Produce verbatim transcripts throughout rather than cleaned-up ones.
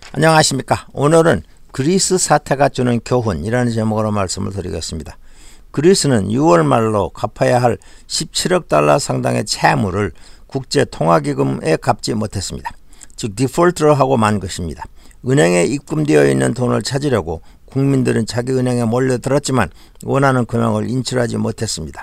안녕하십니까. 오늘은 그리스 사태가 주는 교훈이라는 제목으로 말씀을 드리겠습니다. 그리스는 유월 말로 갚아야 할 십칠억 달러 상당의 채무를 국제통화기금에 갚지 못했습니다. 즉 디폴트를 하고 만 것입니다. 은행에 입금되어 있는 돈을 찾으려고 국민들은 자기 은행에 몰려들었지만 원하는 금액을 인출하지 못했습니다.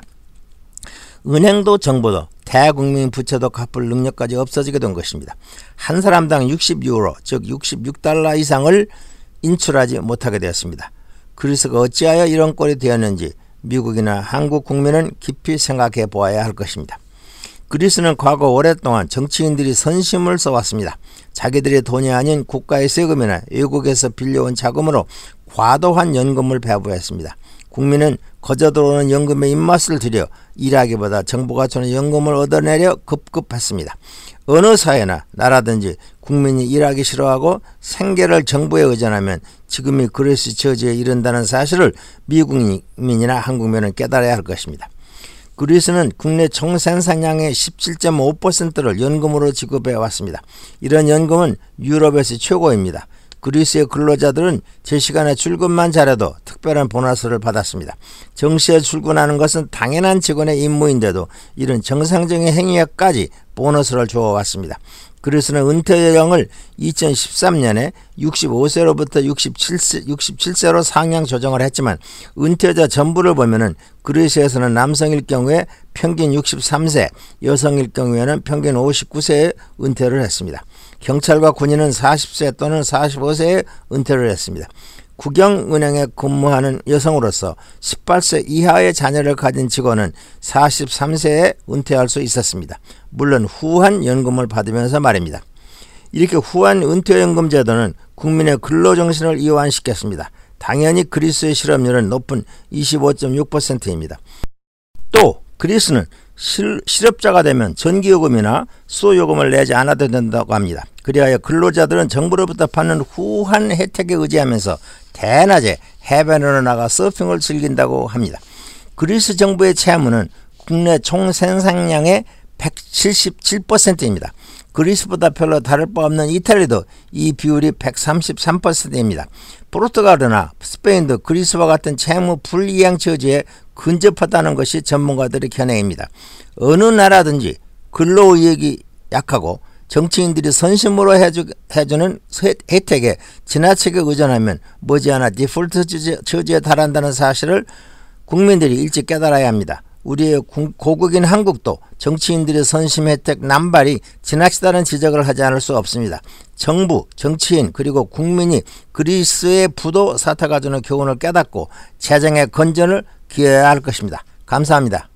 은행도 정부도 대국민 부채도 갚을 능력까지 없어지게 된 것입니다. 한 사람당 육십 유로 즉 육십육 달러 이상을 인출하지 못하게 되었습니다. 그리스가 어찌하여 이런 꼴이 되었는지 미국이나 한국 국민은 깊이 생각해 보아야 할 것입니다. 그리스는 과거 오랫동안 정치인들이 선심을 써왔습니다. 자기들의 돈이 아닌 국가의 세금이나 외국에서 빌려온 자금으로 과도한 연금을 배부했습니다. 국민은 거저 들어오는 연금의 입맛을 들여 일하기보다 정부가 주는 연금을 얻어내려 급급했습니다. 어느 사회나 나라든지 국민이 일하기 싫어하고 생계를 정부에 의존하면 지금이 그리스 처지에 이른다는 사실을 미국민이나 한국민은 깨달아야 할 것입니다. 그리스는 국내 총생산량의 십칠 점 오 퍼센트를 연금으로 지급해 왔습니다. 이런 연금은 유럽에서 최고입니다. 그리스의 근로자들은 제 시간에 출근만 잘해도 특별한 보너스를 받았습니다. 정시에 출근하는 것은 당연한 직원의 임무인데도 이런 정상적인 행위에까지 보너스를 주어왔습니다. 그리스는 은퇴 연령을 이천십삼 년에 육십오 세로부터 육십칠 세, 육십칠 세로 상향 조정을 했지만 은퇴자 전부를 보면은 그리스에서는 남성일 경우에 평균 육십삼 세, 여성일 경우에는 평균 오십구 세에 은퇴를 했습니다. 경찰과 군인은 사십 세 또는 사십오 세에 은퇴를 했습니다. 국영은행에 근무하는 여성으로서 십팔 세 이하의 자녀를 가진 직원은 사십삼 세에 은퇴할 수 있었습니다. 물론 후한 연금을 받으면서 말입니다. 이렇게 후한 은퇴연금 제도는 국민의 근로정신을 이완시켰습니다. 당연히 그리스의 실업률은 높은 이십오 점 육 퍼센트입니다. 또 그리스는 실, 실업자가 되면 전기요금이나 수도요금을 내지 않아도 된다고 합니다. 그리하여 근로자들은 정부로부터 받는 후한 혜택에 의지하면서 대낮에 해변으로 나가 서핑을 즐긴다고 합니다. 그리스 정부의 채무는 국내 총생산량의 백칠십칠 퍼센트입니다. 그리스보다 별로 다를 바 없는 이탈리아도 이 비율이 백삼십삼 퍼센트입니다. 포르투갈이나 스페인도 그리스와 같은 채무 불이행 처지에 근접하다는 것이 전문가들의 견해입니다. 어느 나라든지 근로의욕이 약하고 정치인들이 선심으로 해주, 해주는 혜택에 지나치게 의존하면 머지않아 디폴트 처지에 달한다는 사실을 국민들이 일찍 깨달아야 합니다. 우리의 고국인 한국도 정치인들의 선심 혜택 남발이 지나치다는 지적을 하지 않을 수 없습니다. 정부, 정치인 그리고 국민이 그리스의 부도 사태가 주는 교훈을 깨닫고 재정의 건전을 기해야 할 것입니다. 감사합니다.